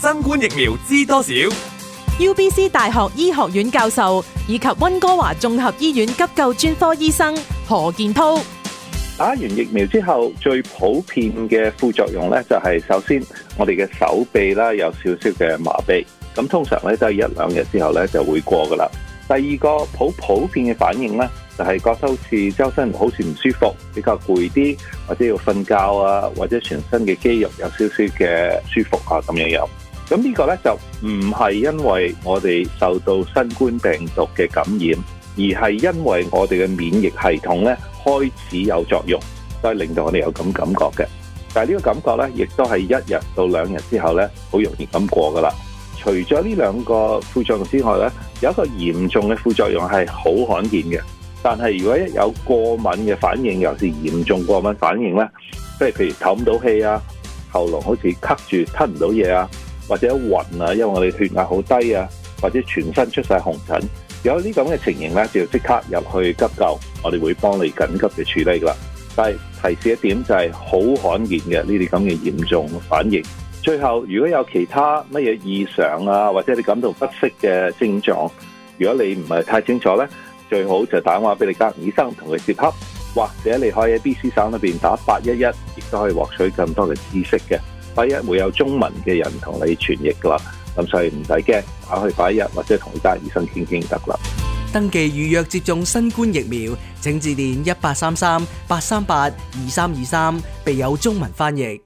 新冠疫苗知多少？ UBC 大學醫學院教授以及溫哥華綜合醫院急救專科醫生何建滔。 打完疫苗之後，最普遍嘅副作用咧，就係首先我哋嘅手臂啦有少少嘅麻痹，咁通常咧都係一兩日之後咧就會過噶啦。第二個普遍嘅反應咧，就係覺得好似周身好似唔舒服，比較攰啲，或者要瞓覺啊，或者全身嘅肌肉有少少嘅舒服啊咁樣樣。咁呢個咧就唔係因為我哋受到新冠病毒嘅感染，而係因為我哋嘅免疫系統咧開始有作用，所以令到我哋有咁感覺嘅。但係呢個感覺咧，亦都係1日到2日之後咧，好容易咁過噶啦。除咗呢兩個副作用之外咧，有一個嚴重嘅副作用係好罕見嘅。但係如果一有過敏嘅反應，尤其是嚴重過敏反應咧，即係譬如唞唔到氣啊，喉嚨好似咳住吞唔到嘢啊，或者暈啊，因為我哋血壓好低啊，或者全身出晒紅疹，有呢咁嘅情形咧，就要即刻入去急救，我哋會幫你緊急嘅處理噶啦。但係提示一點就係好罕見嘅呢啲咁嘅嚴重反應。最後如果有其他乜嘢異常啊，或者你感到不適嘅症狀，如果你唔係太清楚咧，最好就打電話俾你家庭醫生同佢接洽，或者你可以喺 BC 省裏邊打811，亦都可以獲取更多嘅知識嘅。811會有中文嘅人同你傳譯噶啦，咁所以唔使驚，打去811或者同你家庭醫生傾傾得啦。 登記預約接種新冠疫苗，請致電1833-838-2323，備有中文翻譯。